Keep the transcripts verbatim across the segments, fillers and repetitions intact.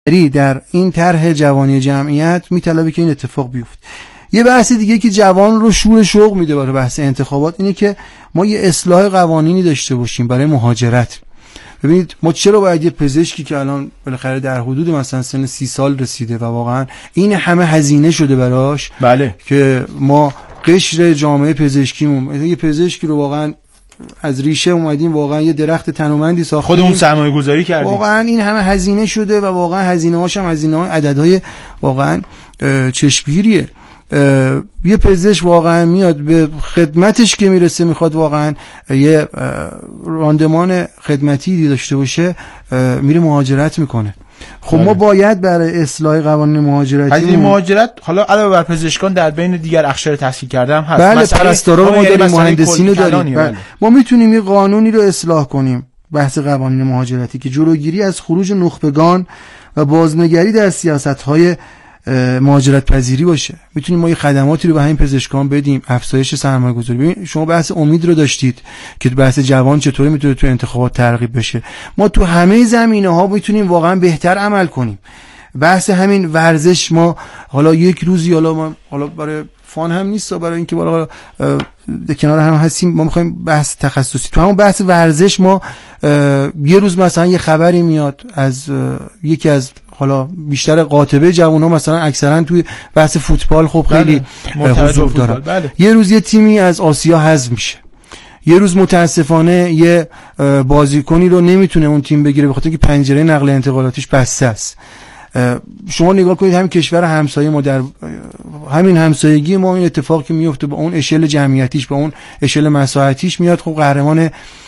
در این طرح جوانی جمعیت میطلبه که این اتفاق بیفته. یه بحث دیگه که جوان رو شور شوق میده برای بحث انتخابات اینه که ما یه اصلاح قوانینی داشته باشیم برای مهاجرت. ببینید ما چرا باید یه پزشکی که الان بالاخره در حدود مثلا سن سی سال رسیده و واقعا این همه هزینه شده براش، بله، که ما قشر جامعه پزشکیمون یه پزشکی رو واقعا از ریشه اومدیم واقعا یه درخت تنومندی ساختیم، خودمون سرمایه گذاری کردیم، واقعا این همه هزینه شده و واقعا هزینه هاش هم هزینه های عددهای واقعا چشمگیریه. یه پزشک واقعا میاد به خدمتش که میرسه میخواد واقعا یه راندمان خدمتی داشته باشه، میره مهاجرت میکنه. خب ما باید برای اصلاح قوانین مهاجرتی از این مهاجرت حالا علاوه بر پزشکان در بین دیگر اقشار تحصیل کرده هم هست. بله، پرستارا رو ما داریم، مهندسین رو داریم. بله. ما میتونیم یه قانونی رو اصلاح کنیم، بحث قوانین مهاجرتی، که جلوگیری از خروج نخبگان و بازنگری در سیاست‌های مهاجرت پذیری باشه. میتونیم ما یه خدماتی رو به همین پزشکان بدیم، افزایش سرمایه گذاری. ببین شما بحث امید رو داشتید که بحث جوان چطوری میتونه تو انتخابات ترغیب بشه. ما تو همه زمینه‌ها میتونیم واقعا بهتر عمل کنیم. بحث همین ورزش، ما حالا یک روزی حالا ما حالا برای فان هم نیست، برای اینکه بالا کنار هم هستیم، ما میخوایم بحث تخصصی تو همون بحث ورزش ما یه روز مثلا یه خبری میاد از یکی از حالا بیشتر قاطبه جوان‌ها مثلا اکثرا توی بحث فوتبال خب خیلی حضور دارن. بله. یه روز یه تیمی از آسیا حذف میشه، یه روز متاسفانه یه بازیکنی رو نمیتونه اون تیم بگیره بخاطر اینکه پنجره نقل و انتقالاتیش بسته است. شما نگاه کنید همین کشور همسایه ما، در همین همسایگی ما این اتفاقی که میفته با اون اشل جمعیتیش، با اون اشل مساحتیش میاد خب قهرمان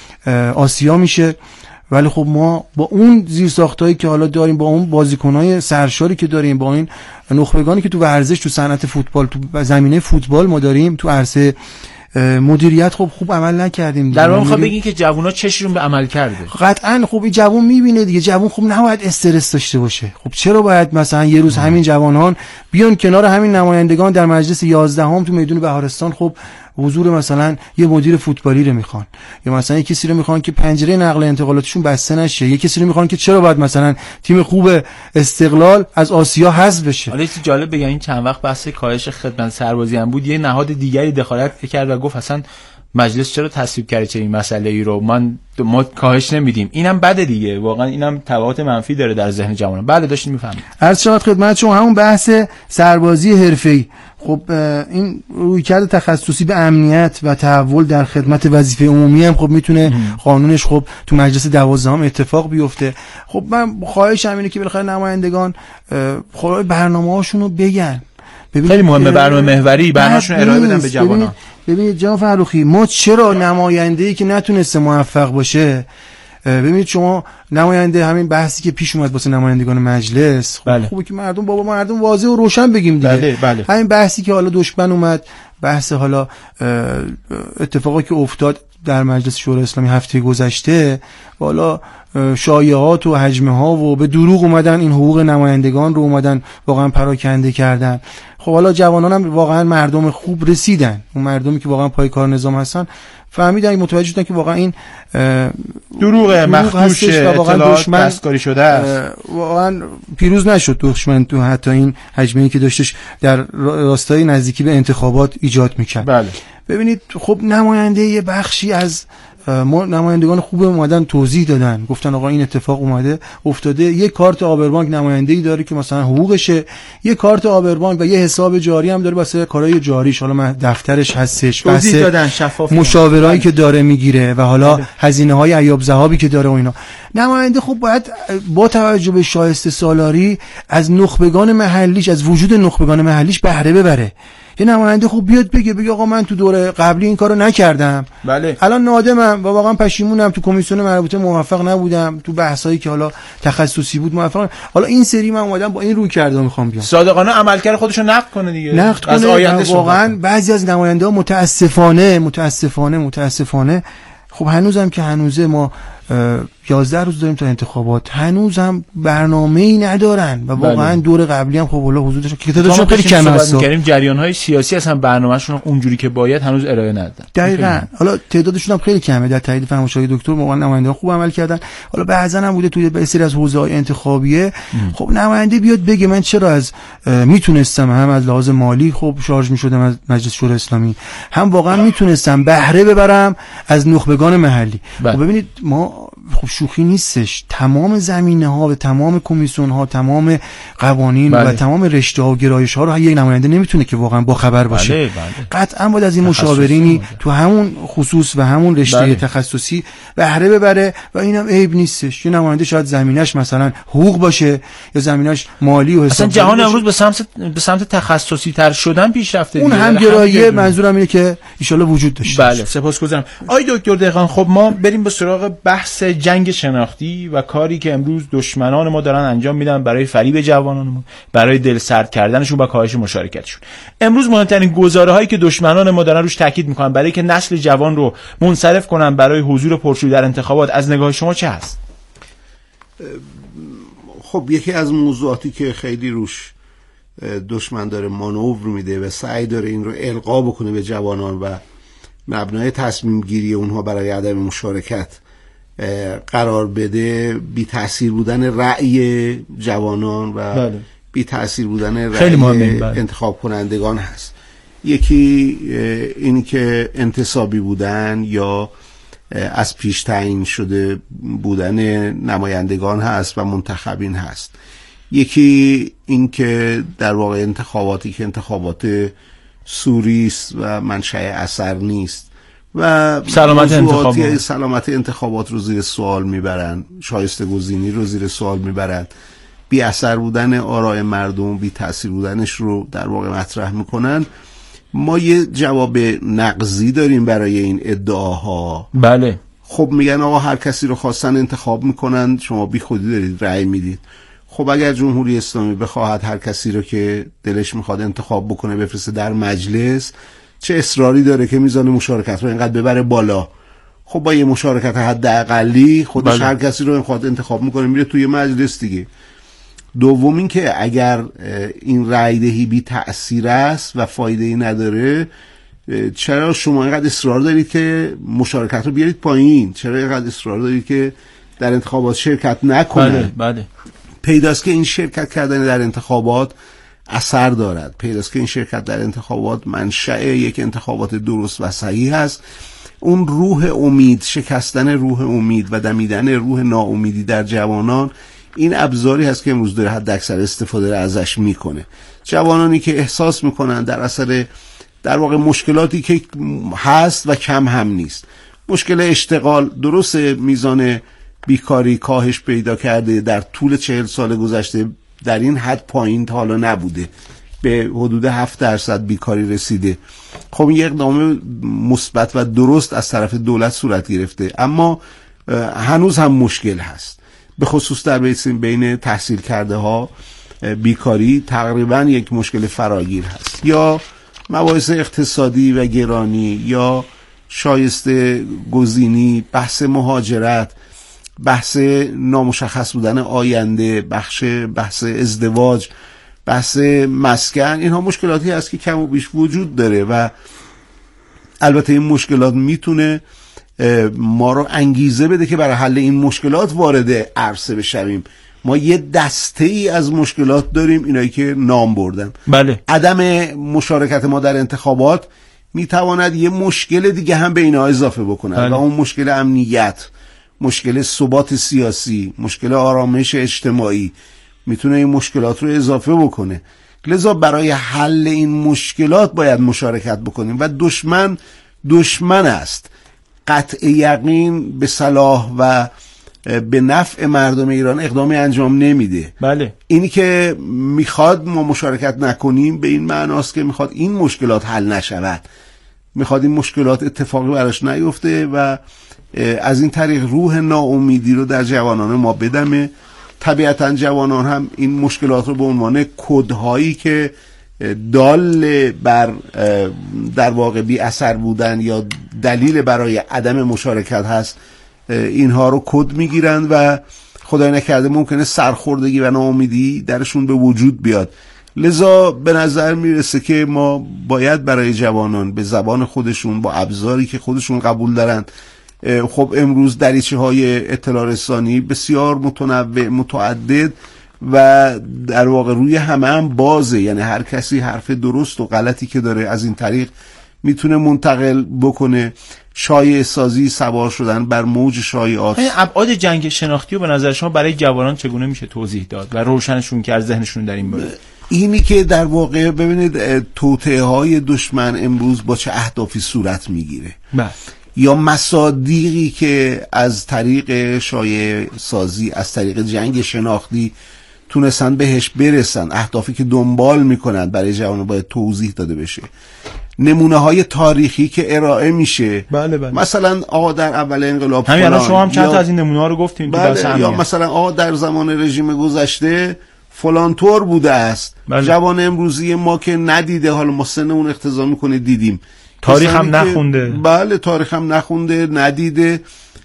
آسیا میشه. ولی خب ما با اون زیرساختایی که حالا داریم، با اون بازیکنای سرشاری که داریم، با این نخبگانی که تو ورزش، تو صنعت فوتبال، تو زمینه فوتبال ما داریم، تو عرصه مدیریت خب خوب عمل نکردیم. در واقع میخوام بگین که جوونا چششون به عمل کرده. قطعاً خب این جوون میبینه دیگه، جوون خب نباید استرس داشته باشه. خب چرا باید مثلا یه روز همین جوانان بیان کنار همین نمایندگان در مجلس یازدهم تو میدون بهارستان خب حضور مثلا یه مدیر فوتبالی رو میخوان، یا مثلا یه کسی رو میخوان که پنجره نقل و انتقالاتشون بسته نشه، یه کسی رو میخوان که چرا باید مثلا تیم خوب استقلال از آسیا حذف بشه. حالا چیز جالب بگم، این چند وقت بحث کاهش خدمت سربازی هم بود، یه نهاد دیگری دخالت کرد و گفت اصلا مجلس چرا تصویب کرده چه این مسئله ای رو من ما کاهش نمیدیم. اینم بده دیگه، واقعا اینم تبعات منفی داره در ذهن جوانان. بله داشتین میفهمید. عرض شد خدمت شما همون بحث سربازی حرفه‌ای. خب این رویکرد تخصصی به امنیت و تحول در خدمت وظیفه عمومی هم خب میتونه قانونش خب تو مجلس دوازدهم اتفاق بیفته. خب من خواهشم اینه که بالاخره نمایندگان خب برنامه‌هاشون رو بگن. خیلی مهمه برنامه محوری برنامه‌شون ارائه بدن به جوانان. ببینید جناب فرخی، ما چرا نماینده‌ای که نتونسته موفق باشه، ببینید شما نماینده همین بحثی که پیش اومد واسه نمایندگان مجلس، خب بله. خوبه که مردم بابا مردم واضح و روشن بگیم دیگه. بله بله. همین بحثی که حالا دشمن اومد، بحث حالا اتفاقی که افتاد در مجلس شورای اسلامی هفته گذشته، حالا شایعات و هجمه ها و به دروغ اومدن این حقوق نمایندگان رو اومدن واقعا پراکنده کردن. خب حالا جوانان هم واقعا مردم خوب رسیدن، اون مردمی که واقعا پای کار نظام هستن فهمیدن، متوجه شدن که واقعا این دروغ مخدوش اطلاعات دستکاری شده است، واقعا پیروز نشد دشمن تو حتی این هجمه‌ای که داشتش در راستای نزدیکی به انتخابات ایجاد میکرد. بله. ببینید خب نماینده یه بخشی از ما نمایندگان خوب اومدن توضیح دادن، گفتن آقا این اتفاق اومده افتاده، یه کارت آبربانک نماینده‌ای داره که مثلا حقوقشه، یه کارت آبربانک و یه حساب جاری هم داره واسه کارهای جاریش، حالا من دفترش هستش، توضیح دادن شفاف، مشاورایی که داره میگیره و حالا هزینه‌های عیاب ذهابی که داره و اینا. نماینده خب باید با توجه به شایسته سالاری از نخبگان محلیش، از وجود نخبگان محلیش بهره ببره. یه نماینده خوب بیاد بگه بگه آقا من تو دوره قبلی این کارو نکردم، بله، الان نادمم و واقعا پشیمونم، تو کمیسیون مربوطه موفق نبودم، تو بحثایی که حالا تخصصی بود موفق، حالا این سری من اومدم با این روی کرده میخوام بیام. صادقانه عملکرد خودش رو نقد کنه دیگه، نقد کنه. واقعا بعضی از نماینده ها متاسفانه متاسفانه متاسفانه خب هنوزم که هنوزه ما یازده روز داریم تا انتخابات، هنوز هم برنامه‌ای ندارن و واقعا دور قبلی هم خب والله حضورشون که تعدادشون خیلی کمه است. می‌گیم جریان‌های سیاسی اصلا برنامه‌شون اونجوری که باید هنوز ارائه ندادن. دقیقاً. حالا تعدادشون هم خیلی کمه. در تایید فرمایش‌های دکتر واقعا نماینده‌ها خوب عمل کردن. حالا بعضا هم بوده توی به سری از حوزه‌های انتخابیه خب نماینده بیاد بگه من چرا از میتونستم هم از لحاظ مالی خب شارژ می‌شدم از مجلس شورای اسلامی، هم واقعا میتونستم بهره ببرم از نخبگان محلی. خب ببینید ما خب شوخی نیستش، تمام زمینه‌ها و تمام کمیسیون‌ها، تمام قوانین بله. و تمام رشته‌ها و گرایش‌ها رو یک نماینده نمیتونه که واقعا با خبر باشه. بله بله. قطعاً باید از این مشاورینی تو همون خصوص و همون رشته بله. تخصصی بهره ببره و اینم عیب نیستش. یه نماینده شاید زمینش مثلا حقوق باشه یا زمینش مالی و حساب. اصلا جهان امروز به سمت به سمت تخصصی تر شدن پیش رفته. اون هم گراییه، منظورم اینه که ان شاءالله وجود داشته. بله سپاسگزارم. آقای دکتر دهقان، خب ما بریم به سراغ بحث جنگ شناختی و کاری که امروز دشمنان ما دارن انجام میدن برای فریب جوانانمون، برای دل سرد کردنشون و کاهش مشارکتشون. امروز مهمترین گزاره‌هایی که دشمنان ما دارن روش تاکید میکنن برای که نسل جوان رو منصرف کنن برای حضور پرشور در انتخابات، از نگاه شما چه هست؟ خب یکی از موضوعاتی که خیلی روش دشمن داره مانور میده و سعی داره این رو القا بکنه به جوانان و مبنای تصمیم گیری اونها برای عدم مشارکت قرار بده، بی تأثیر بودن رأی جوانان و بله. بی تأثیر بودن رأی انتخاب کنندگان هست. یکی اینی که انتصابی بودن یا از پیش تعیین شده بودن نمایندگان هست و منتخبین هست. یکی این که در واقع انتخاباتی که انتخابات سوری است و منشأ اثر نیست و سلامت انتخابات سلامت انتخابات رو زیر سوال میبرن، شایسته گزینی رو زیر سوال میبرن، بی اثر بودن آراء مردم، بی تأثیر بودنش رو در واقع مطرح میکنن. ما یه جواب نقضی داریم برای این ادعاها. بله. خب میگن آقا هر کسی رو خواستن انتخاب میکنن، شما بی خودی دارید رأی میدید. خب اگر جمهوری اسلامی بخواهد هر کسی رو که دلش میخواد انتخاب بکنه بفرسته در مجلس، چه اصراری داره که میزان مشارکت رو اینقدر ببره بالا؟ خب با یه مشارکت حداقلی خودش بله. هر کسی رو میخواد انتخاب میکنه میره توی مجلس دیگه. دوم این که اگر این رأی دهی بی تأثیر است و فایده ای نداره، چرا شما اینقدر اصرار دارید که مشارکت رو بیارید پایین؟ چرا اینقدر اصرار دارید که در انتخابات شرکت نکنن؟ بله بله. پیداست که این شرکت کردن در انتخابات اثر دارد. پیداست که این شرکت در انتخابات منشأ یک انتخابات درست و صحیح است. اون روح امید، شکستن روح امید و دمیدن روح ناامیدی در جوانان، این ابزاری هست که امروز داره حد اکثر استفاده را ازش میکنه. جوانانی که احساس میکنن در اثر در واقع مشکلاتی که هست و کم هم نیست، مشکل اشتغال، درست میزان بیکاری کاهش پیدا کرده در طول چهل سال گذشته، در این حد پایین تا حالا نبوده، به حدود هفت درصد بیکاری رسیده. خب این یک اقدام مثبت و درست از طرف دولت صورت گرفته، اما هنوز هم مشکل هست، به خصوص در بین تحصیل کرده ها بیکاری تقریبا یک مشکل فراگیر هست، یا مباحث اقتصادی و گرانی، یا شایسته گزینی، بحث مهاجرت، بحث نامشخص بودن آینده، بخش بحث ازدواج، بحث مسکن. اینها مشکلاتی هست که کم و بیش وجود داره و البته این مشکلات میتونه ما رو انگیزه بده که برای حل این مشکلات وارد عرصه بشویم. ما یه دسته ای از مشکلات داریم، اینایی که نام بردم. بله. عدم مشارکت ما در انتخابات میتواند یه مشکل دیگه هم به اینا اضافه بکنه. بله. و اون مشکل امنیت، مشکل ثبات سیاسی، مشکل آرامش اجتماعی میتونه این مشکلات رو اضافه بکنه. لذا برای حل این مشکلات باید مشارکت بکنیم و دشمن دشمن است. قطع یقین به صلاح و به نفع مردم ایران اقدامی انجام نمیده. بله. اینی که میخواد ما مشارکت نکنیم به این معناست که میخواد این مشکلات حل نشود، میخواد این مشکلات اتفاقی براش نیفته و از این طریق روح ناامیدی رو در جوانان ما بدمه. طبیعتا جوانان هم این مشکلات رو به عنوان کدهایی که دال بر در واقع بی اثر بودن یا دلیل برای عدم مشارکت هست اینها رو کد میگیرن و خدای نکرده ممکنه سرخوردگی و ناامیدی درشون به وجود بیاد. لذا به نظر میرسه که ما باید برای جوانان به زبان خودشون با ابزاری که خودشون قبول دارن، خب امروز دریچه های اطلاع رسانی بسیار متنوع متعدد و در واقع روی همه هم بازه، یعنی هر کسی حرف درست و غلطی که داره از این طریق میتونه منتقل بکنه. شایعه سازی، سوار شدن بر موج شایعات. این ابعاد جنگ شناختی رو به نظر شما برای جوانان چگونه میشه توضیح داد و روشنشون کرد ذهنشون در این باره؟ اینی که در واقع ببینید توطئه های دشمن امروز با چه اهدافی صورت میگیره، بله، یا مصادیقی که از طریق شایعه سازی، از طریق جنگ شناختی تونستن بهش برسن، اهدافی که دنبال میکنن برای جوانان باید توضیح داده بشه. نمونه های تاریخی که ارائه میشه، بله بله. مثلا آقا در اول انقلاب همین الان شما هم چند تا از این نمونه ها رو گفتین. بله، یا مثلا آقا در زمان رژیم گذشته فلان طور بوده است. بله. جوان امروزی ما که ندیده، حالا ما سنمون اقتضا میکنه دیدیم، تاریخ هم نخونده. بله، تاریخ هم نخونده، ندیده،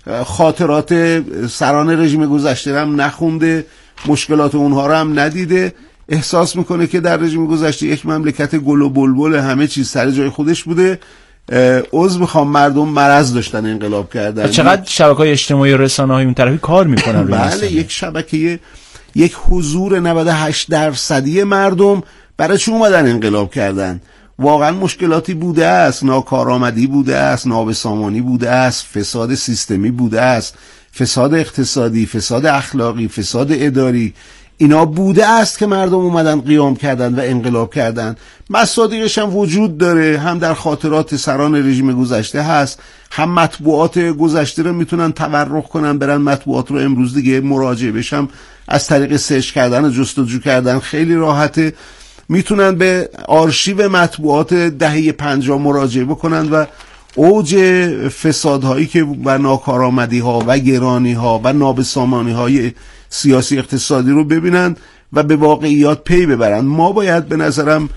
خاطرات سران رژیم گذشته هم نخونده، مشکلات اونها رو هم ندیده، احساس میکنه که در رژیم گذشته یک مملکت گل و بلبل همه چیز سر جای خودش بوده. عذر میخوام، مردم مرض داشتن، انقلاب کردن. چقدر شبکه‌های اجتماعی و رسانه‌های اون طرفی کار میکنن روی بله، مسئله. یک شبکه، یک حضور نود و هشت درصدی مردم برای چی اومدن انقلاب کردن؟ واقعا مشکلاتی بوده است، ناکارآمدی بوده است، نابسامانی بوده است، فساد سیستمی بوده است، فساد اقتصادی، فساد اخلاقی، فساد اداری، اینا بوده است که مردم اومدن قیام کردن و انقلاب کردن. مصادیقش هم وجود داره، هم در خاطرات سران رژیم گذشته هست، هم مطبوعات گذشته رو میتونن تورق کنن، برن مطبوعات رو امروز دیگه مراجعه بشم از طریق سرچ کردن و جستجو کردن خیلی راحته، میتونن به آرشیو مطبوعات دهه پنجاه مراجعه بکنن و اوج فسادهایی که و ناکارآمدی ها و گرانی ها و نابسامانی های سیاسی اقتصادی رو ببینن و به واقعیات پی ببرن. ما باید به نظرم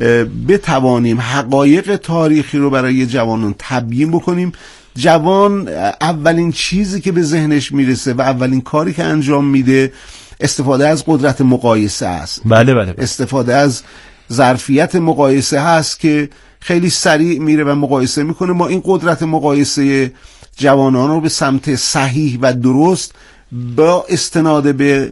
بتوانیم حقایق تاریخی رو برای جوانان تبیین بکنیم. جوان اولین چیزی که به ذهنش میرسه و اولین کاری که انجام میده استفاده از قدرت مقایسه است. بله بله, بله. استفاده از ظرفیت مقایسه هست که خیلی سریع میره و مقایسه میکنه. ما این قدرت مقایسه جوانان رو به سمت صحیح و درست با استناد به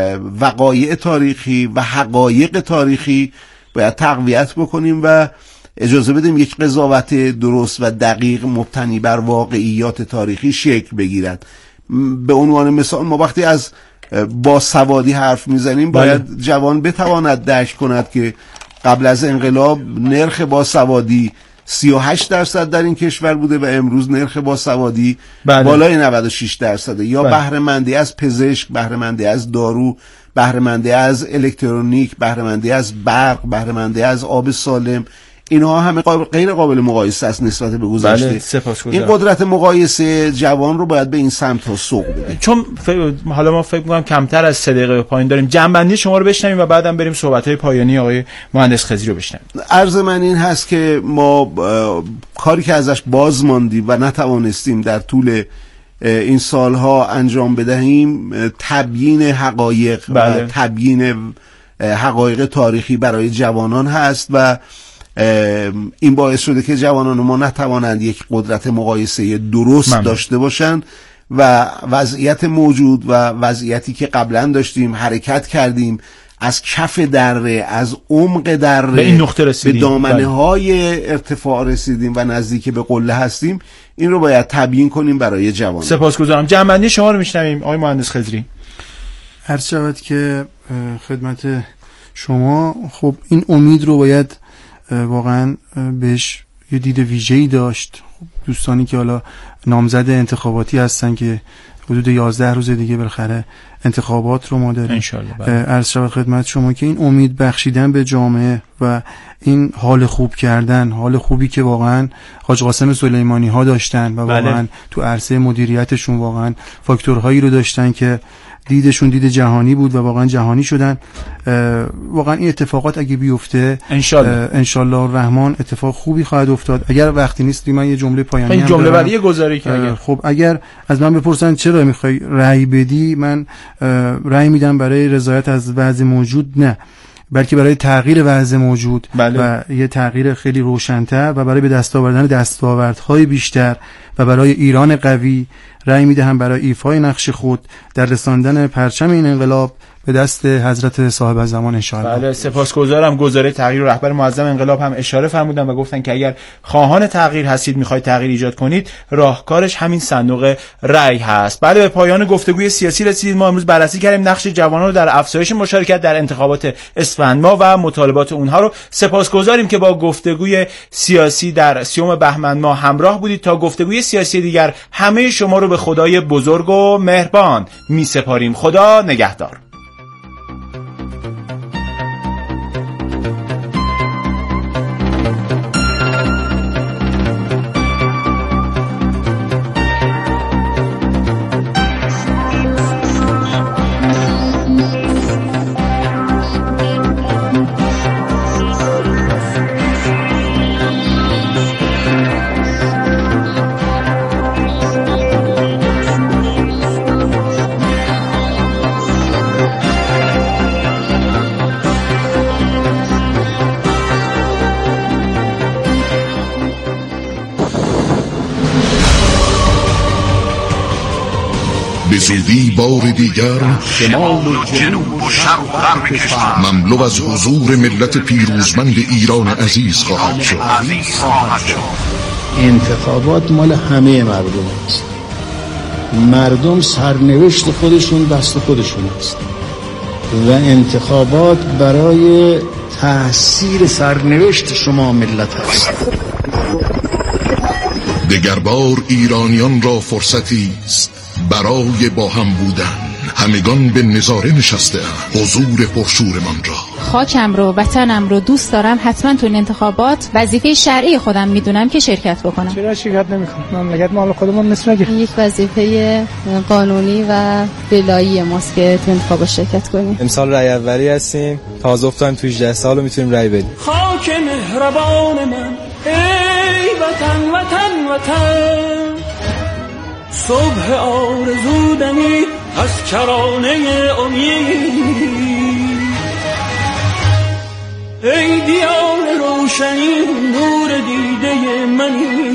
وقایع تاریخی و حقایق تاریخی باید تقویت بکنیم و اجازه بدیم یک قضاوت درست و دقیق مبتنی بر واقعیات تاریخی شکل بگیرد. به عنوان مثال ما وقتی از با سوادی حرف میزنیم باید بله. جوان بتواند درک کند که قبل از انقلاب نرخ با سوادی سی و هشت درصد در این کشور بوده و امروز نرخ با سوادی بله. بالای نود و شش درصده. یا بله. بهره مندی از پزشک، بهره مندی از دارو، بهره مندی از الکترونیک، بهره مندی از برق، بهره مندی از آب سالم، اینها همه قابل غیر قابل مقایسه است نسبت به گذشته. بله، سپاسگزارم. این قدرت مقایسه جوان رو باید به این سمت ها سوق بده. چون ف... حالا ما فکر می‌کنم کمتر از سه دقیقه پایین داریم، جنبندی شما رو بشنویم و بعدم بریم صحبت‌های پایانی آقای مهندس خضری رو بشنویم. عرض من این هست که ما کاری که ازش باز ماندیم و نتوانستیم در طول این سالها انجام بدهیم تبیین حقایق بله. و تبیین حقایق تاریخی برای جوانان هست و این باعث شده که جوانان ما نتوانند یک قدرت مقایسه درست ممنون. داشته باشند و وضعیت موجود و وضعیتی که قبلا داشتیم حرکت کردیم از کف دره، از عمق دره به این نقطه رسیدیم، به دامنه های ارتفاع رسیدیم و نزدیک به قله هستیم. این رو باید تبیین کنیم برای جوانان. سپاسگزارم. جنبندی شما رو میشنویم آقای مهندس خضری. عرض شود که خدمت شما خب این امید رو باید واقعا بهش یه دید ویژه‌ای داشت. دوستانی که حالا نامزد انتخاباتی هستن که حدود یازده روز دیگه بالاخره انتخابات رو ما داریم انشالله. عرض شود خدمت شما که این امید بخشیدن به جامعه و این حال خوب کردن، حال خوبی که واقعا حاج قاسم سلیمانی ها داشتن و واقعا بله. تو عرصه مدیریتشون واقعا فاکتورهایی رو داشتن که دیدشون دید جهانی بود و واقعا جهانی شدن. واقعا این اتفاقات اگه بیفته انشالله انشالله الرحمن اتفاق خوبی خواهد افتاد. اگر وقتی نیست من یه جمله پایانی این جمله برای گزارش که اگر خب اگر از من بپرسن چرا میخوای رأی بدی، من رأی میدم برای رضایت از وضع موجود، نه بلکه برای تغییر وضع موجود. بله. و یه تغییر خیلی روشن‌تر و برای به دست آوردن دستاوردهای بیشتر و برای ایران قوی رأی میدهم برای ایفای نقش خود در رساندن پرچم این انقلاب به دست حضرت صاحب زمان انشاءالله. بله سپاسگزارم. گزاره تغییر رهبر معظم انقلاب هم اشاره فرمودن و گفتن که اگر خواهان تغییر هستید، میخواید تغییر ایجاد کنید، راهکارش همین صندوق رأی هست. بله به پایان گفتگوی سیاسی رسیدیم. ما امروز بررسی کردیم نقش جوانان رو در افزایش مشارکت در انتخابات اسفند ماه و مطالبات اونها رو. سپاسگزاریم که با گفتگوی سیاسی در سیوم بهمن ماه همراه بودید. تا گفتگوی سیاسی دیگر همه شما رو به خدای بزرگ و مهربان میسپاریم. خدا نگهدار. به زودی بار دیگر شمال و جنوب و شرق و غرب کشور مملو از حضور ملت پیروزمند ایران عزیز خواهد شد. انتخابات مال همه مردم است. مردم سرنوشت خودشون دست خودشون است و انتخابات برای تأثیر سرنوشت شما ملت است. دگربار ایرانیان را فرصتی است برای با هم بودن. همگان به نظاره نشسته حضور پرشورمان را. خاکم رو، وطنم رو دوست دارم. حتما تو این انتخابات وظیفه شرعی خودم میدونم که شرکت بکنم. چرا شرکت نمیکنم؟ مملکت مال خودمون نیست مگه؟ یک وظیفه قانونی و ولایی ماست که تو انتخابات شرکت کنیم. امسال رأی اولی هستیم. تازه افتادیم تو هجده سال و میتونیم رأی بدیم. خاک مهربان من ای وطن وطن وطن، صبح آرزو دمی از کرانه امید، ای دیار روشنی نور دیده منی،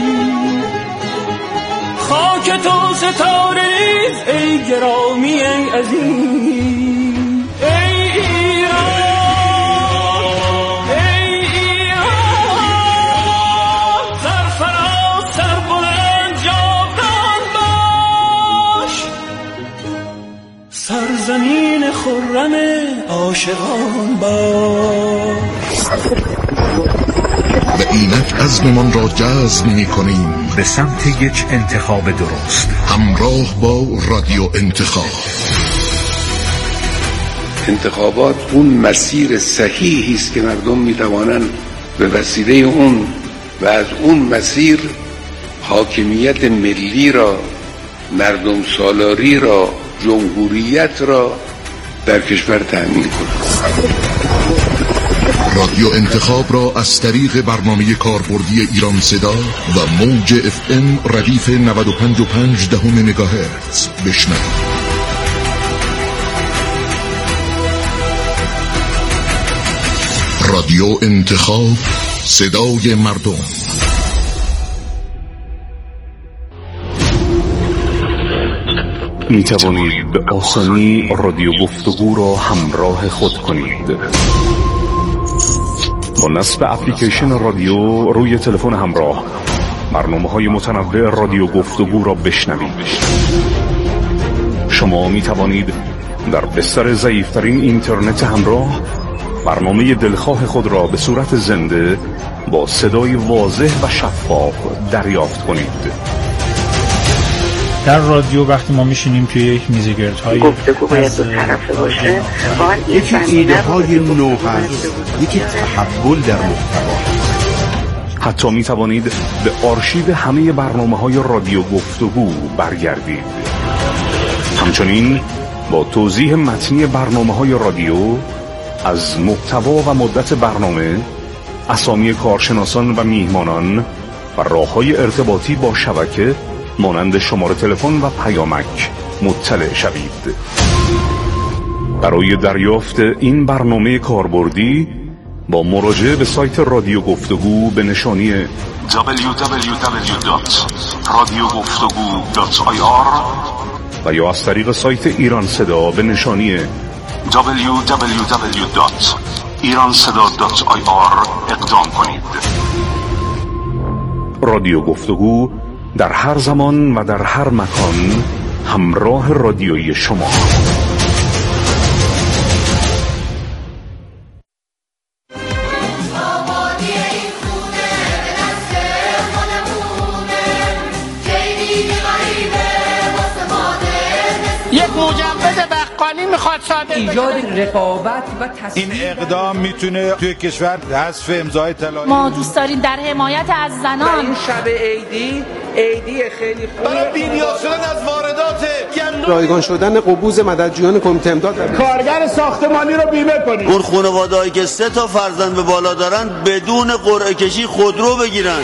خاک تو ستاره نیز ای گرامی ای عزیز، ای ایران ای ایران، سرفراز سربلند جاودان باش، سرزمین خرم عاشقان باش. و اینک عزممان را جزم می کنیم به سمت یک انتخاب درست، همراه با رادیو انتخاب. انتخابات اون مسیر صحیحی است که مردم می توانند به وسیله اون و از اون مسیر حاکمیت ملی را، مردم سالاری را، جمهوریت را در کشور تأمین کنند. رادیو انتخاب را از طریق برنامه کاربردی ایران صدا و موج اف ام ردیف نود و پنج و پنج دهم مگاهرتز بشنوید. رادیو انتخاب، صدای مردم. می توانید به آسانی رادیو گفتگو را همراه خود کنید. با نصب اپلیکیشن رادیو روی تلفن همراه برنامه‌های متنوع رادیو گفتگو را بشنوید. شما می توانید در بستر ضعیف‌ترین اینترنت همراه برنامه دلخواه خود را به صورت زنده با صدای واضح و شفاف دریافت کنید. در رادیو وقتی ما میشینیم توی یک میزگردهای گفتگو باید دو طرفه باشه، یکی ایده های نو هست، یکی تحول در محتوا. حتی می توانید به آرشیو همه برنامه های رادیو گفتگو برگردید. همچنین با توضیح متنی برنامه‌های رادیو از محتوا و مدت برنامه، اسامی کارشناسان و میهمانان و راه‌های ارتباطی با شبکه مانند شماره تلفن و پیامک مطلع شوید. برای دریافت این برنامه کاربردی با مراجعه به سایت رادیو گفتگو به نشانی دبلیو دبلیو دبلیو دات رادیو گفتگو دات آی آر و یا از طریق سایت ایران صدا به نشانی دبلیو دبلیو دبلیو دات ایران صدا دات آی آر اقدام کنید. رادیو گفتگو در هر زمان و در هر مکان همراه رادیویی شما. ایجاد رقابت و این اقدام میتونه توی کشور حذف امضای طلایی. ما دوست داریم در حمایت از زنان. این شب عیدی عیدی خیلی خوبه برای بی‌نیاز شدن از واردات گندم، رایگان شدن قبوز مددجویان کمیته امداد، کارگر ساختمانی رو بیمه کنید. اون خانواده‌ای که سه تا فرزند به بالا دارن بدون قرعه کشی خودرو بگیرن.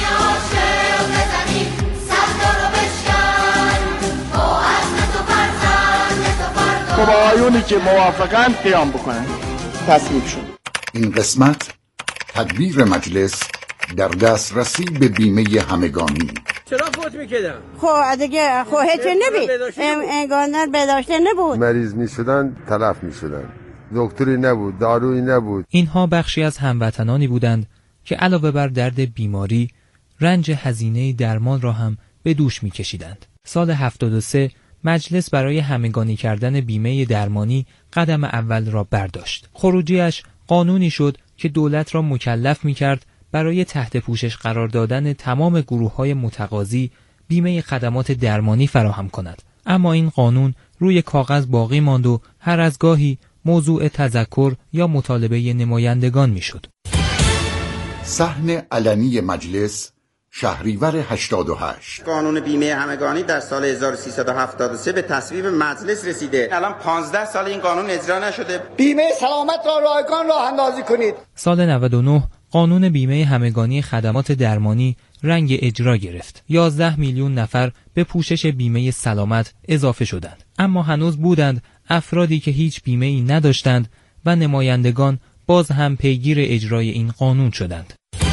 با آیونی که موافقن قیام بکنن. تصویب شد. این قسمت تدبیر مجلس در دسترسی به بیمه همگانی. چرا فوت میکردم؟ خب دیگه خب هیچی نبید انگار بداشته نبود. مریض میشدن تلف میشدن، دکتری نبود، دارویی نبود. اینها بخشی از هموطنانی بودند که علاوه بر درد بیماری رنج هزینه درمان را هم به دوش میکشیدند. سال هفتاد و سه مجلس برای همگانی کردن بیمه درمانی قدم اول را برداشت. خروجیش قانونی شد که دولت را مکلف می‌کرد برای تحت پوشش قرار دادن تمام گروه‌های متقاضی بیمه خدمات درمانی فراهم کند. اما این قانون روی کاغذ باقی ماند و هر از گاهی موضوع تذکر یا مطالبه نمایندگان می‌شد. صحن علنی مجلس شهریور هشتاد و هشت. قانون بیمه همگانی در سال هزار و سیصد و هفتاد و سه به تصویب مجلس رسیده. الان پانزده سال این قانون اجرا نشده. بیمه سلامت را رایگان راه اندازی کنید. سال نود و نه قانون بیمه همگانی خدمات درمانی رنگ اجرا گرفت. یازده میلیون نفر به پوشش بیمه سلامت اضافه شدند. اما هنوز بودند افرادی که هیچ بیمه‌ای نداشتند و نمایندگان باز هم پیگیر اجرای این قانون شدند.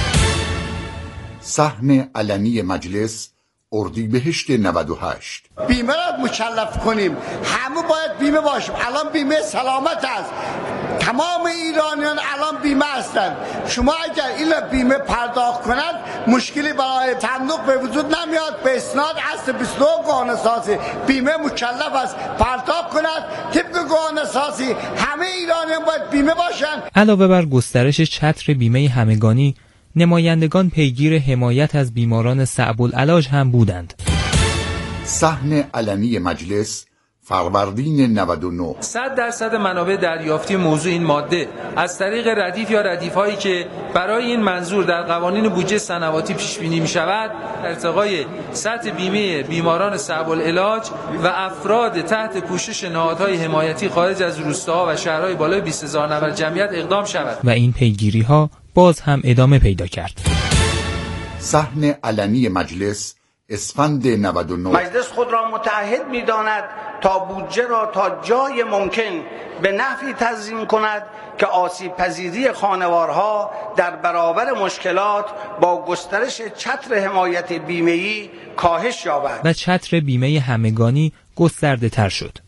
صحن علنی مجلس اردیبهشت نود و هشت. بیمه را مکلف کنیم، همه باید بیمه باشیم. الان بیمه سلامت است، تمام ایرانیان الان بیمه هستند. شما اگر این بیمه پرداخت کنند مشکلی برای صندوق به وجود نمیاد. به اسناد اصل بیست و دو قانون اساسی بیمه مکلف است پرداخت کند. طبق قانون اساسی همه ایرانیان باید بیمه باشند. علاوه بر گسترش چتر بیمه همگانی، نمایندگان پیگیر حمایت از بیماران صعب العلاج هم بودند. صحن علنی مجلس فروردین نود و نه. صد درصد منابع دریافتی موضوع این ماده از طریق ردیف یا ردیف‌هایی که برای این منظور در قوانین بودجه سنواتی پیش بینی می‌شود، ارتقای سطح بیمه بیماران صعب العلاج و افراد تحت پوشش نهادهای حمایتی خارج از روستاها و شهرهای بالای بیست هزار نفر جمعیت اقدام شود. و این پیگیری‌ها باز هم ادامه پیدا کرد. صحن علنی مجلس اسفند نود و نه. مجلس خود را متعهد می‌داند تا بودجه را تا جای ممکن به نحوی تنظیم کند که آسیب پذیری خانوارها در برابر مشکلات با گسترش چتر حمایت بیمه‌ای کاهش یابد و چتر بیمه همگانی گسترده تر شد.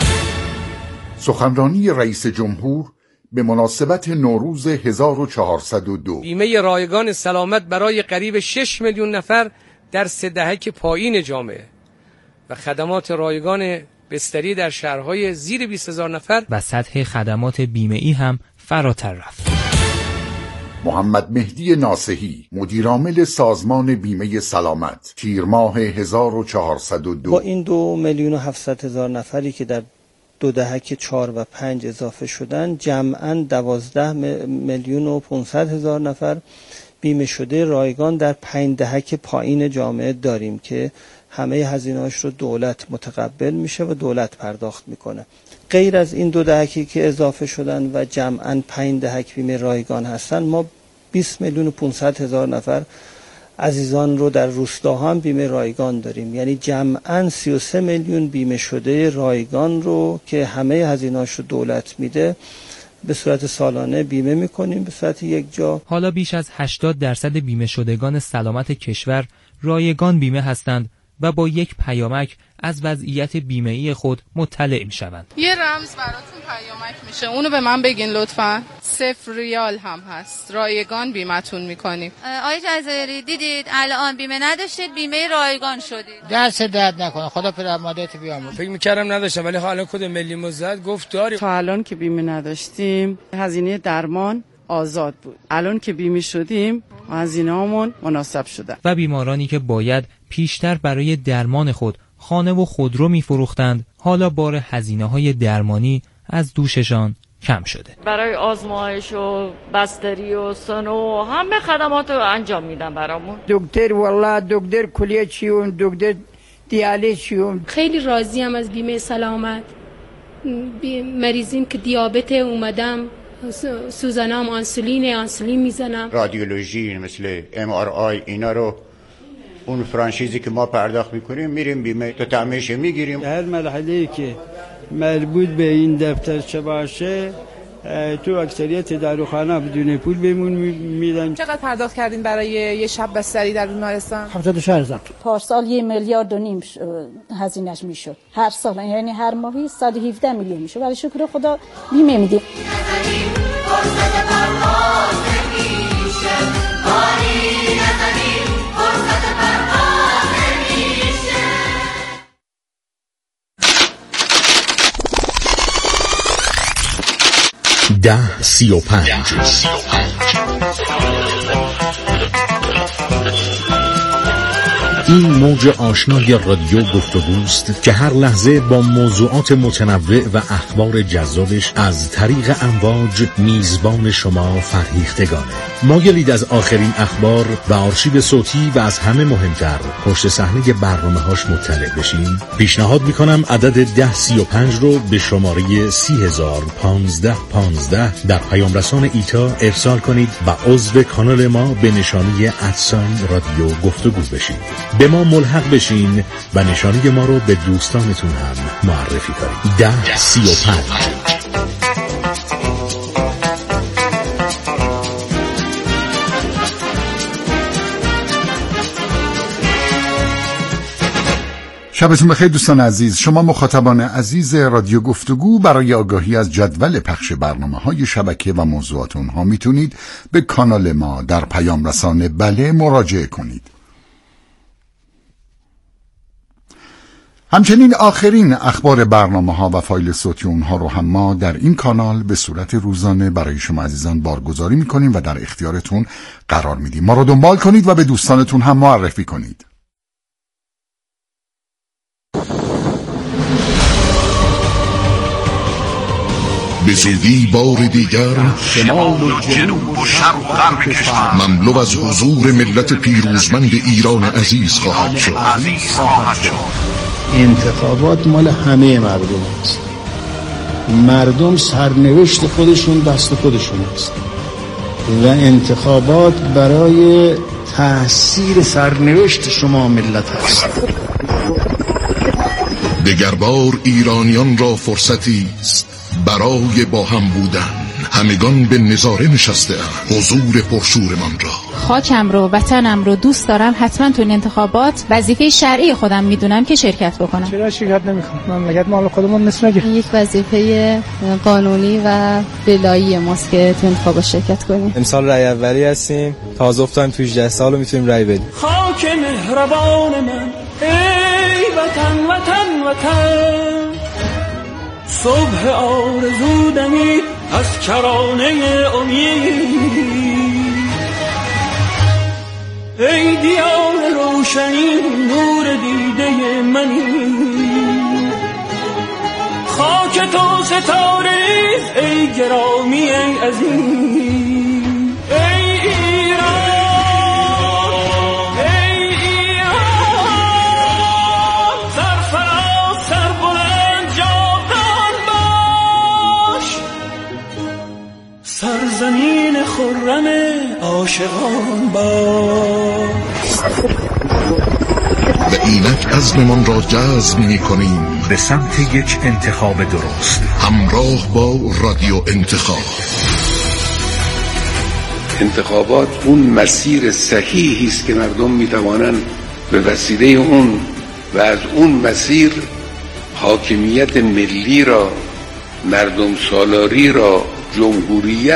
سخنرانی رئیس جمهور به مناسبت نوروز هزار و چهارصد و دو. بیمه رایگان سلامت برای قریب شش میلیون نفر در سه دهک پایین جامعه و خدمات رایگان بستری در شهرهای زیر بیست هزار نفر و سطح خدمات بیمه‌ای هم فراتر رفت. محمد مهدی ناصحی، مدیرعامل سازمان بیمه سلامت، تیر ماه هزار و چهارصد و دو. با این دو میلیون و هفتصد هزار نفری که در دو دهک چهار و پنج اضافه شدن، جمعاً دوازده میلیون و پانصد هزار نفر بیمه شده رایگان در پنج دهک پایین جامعه داریم که همه هزینه‌اش رو دولت متقبل میشه و دولت پرداخت میکنه. غیر از این دو دهکی که اضافه شدن و جمعاً پنج دهک بیمه رایگان هستن، ما بیست میلیون و پانصد هزار نفر عزیزان رو در روستاها هم بیمه رایگان داریم. یعنی جمعاً سی و سه میلیون بیمه شده رایگان رو که همه هزینه‌اش رو دولت میده به صورت سالانه بیمه میکنیم به صورت یک جا. حالا بیش از هشتاد درصد بیمه شدگان سلامت کشور رایگان بیمه هستند و با یک پیامک از وضعیت بیمه‌ای خود مطلع میشوند. یه رمز براتون پیامک میشه، اونو به من بگین لطفاً. صفر ریال هم هست، رایگان بیمتون میکنیم. آقای جزایری دیدید الان بیمه نداشتید، بیمه رایگان شدید. دست درد نکنه، خدا پدر مادرت بیامرزه. فکر میکردم نداشتم ولی حالا کد ملی مزد گفت داریم. تا الان که بیمه نداشتیم هزینه درمان آزاد بود، الان که بیمه شدیم هزینه‌مون مناسب شده. و بیمارانی که باید پیشتر برای درمان خود خانه و خودرو می‌فروختند، حالا بار هزینه‌های درمانی از دوششان کم شده. برای آزمایش و بستری و سونو همه خدمات رو انجام میدن برامون. دکتر والله دکتر کلیه چیون، دکتر دیالیز چیون. خیلی راضیم از بیمه سلامت. مریضیم که دیابت اومدم سوزنام آنسولین آنسولین میزنم. رادیولوژی مثل ام آر آی اینا رو اون فرانشیزی که ما پرداخت میکنیم میریم بیمه تا تعمیرش میگیریم. هر مرحله‌ای که مربوط به این دفترچه باشه تو اکثریت داروخانه بدون پول بهمون میدن. چقدر پرداخت کردین برای یه شب بستری در بیمارستان؟ هفتاد و چهار هزار. پارسال یه میلیارد و نیم هزینه‌اش میشد هر سال، یعنی هر ماهی صد و هفده میلیون میشه. ولی شکر خدا بیمه میدیم. ده سی و پنج این موج آشنای رادیو گفتگوست که هر لحظه با موضوعات متنوع و اخبار جذابش از طریق امواج میزبان شما فرهیختگانه. مایلید از آخرین اخبار و آرشیو صوتی و از همه مهمتر پشت صحنه برنامه‌هاش مطلع بشین؟ پیشنهاد میکنم عدد ده سی و پنج رو به شماره سی هزار پانزده پانزده در پیام رسان ایتا ارسال کنید و عضو کانال ما به نشانی ادساین رادیو گفتگو بشید. به ما ملحق بشین و نشانی ما رو به دوستانتون هم معرفی کنید. ده سی و پنج. شبتون بخیر دوستان عزیز. شما مخاطبان عزیز رادیو گفتگو برای آگاهی از جدول پخش برنامه‌های شبکه و موضوعات اونها میتونید به کانال ما در پیام رسان بله مراجعه کنید. همچنین آخرین اخبار برنامه‌ها و فایل صوتی اونها رو هم ما در این کانال به صورت روزانه برای شما عزیزان بارگذاری میکنیم و در اختیارتون قرار میدیم. ما رو دنبال کنید و به دوستانتون هم معرفی کنید. به زودی بار دیگر شمال و جنوب و شرق و غرب کشور مملو از حضور ملت پیروزمند ایران عزیز خواهد شد. انتخابات مال همه مردم است. مردم سرنوشت خودشون دست خودشون است و انتخابات برای تأثیر سرنوشت شما ملت است. دگربار ایرانیان را فرصتی است برای با هم بودن. همگان به نظاره نشسته اند حضور پرشورمان را. خاکم رو وطنم رو دوست دارم، حتما تو این انتخابات وظیفه شرعی خودم میدونم که شرکت بکنم. چرا شرکت نمیکنم؟ مملکت مال خودمون نیست مگه؟ یک وظیفه قانونی و ولایی ماست که تو انتخابات شرکت کنیم. امسال رأی اولی هستیم، تازه افتادیم تو هجده سال و میتونیم رأی بدیم. خاک مهربان من ای وطن وطن وطن، صبح آرزو دمید از کرانه امید، ای دیان روشنی نور دیده منی، خاک تو ستاره ای گرامی ای عزیز، ای ایران ای ایران سرزمین خرم عاشقان با و اینک عزممان را جزم می کنیم به سمت یک انتخاب درست، همراه با رادیو انتخاب. انتخابات اون مسیر صحیحی است که مردم می توانند به وسیله اون و از اون مسیر حاکمیت ملی را، مردم سالاری را، جمهوریت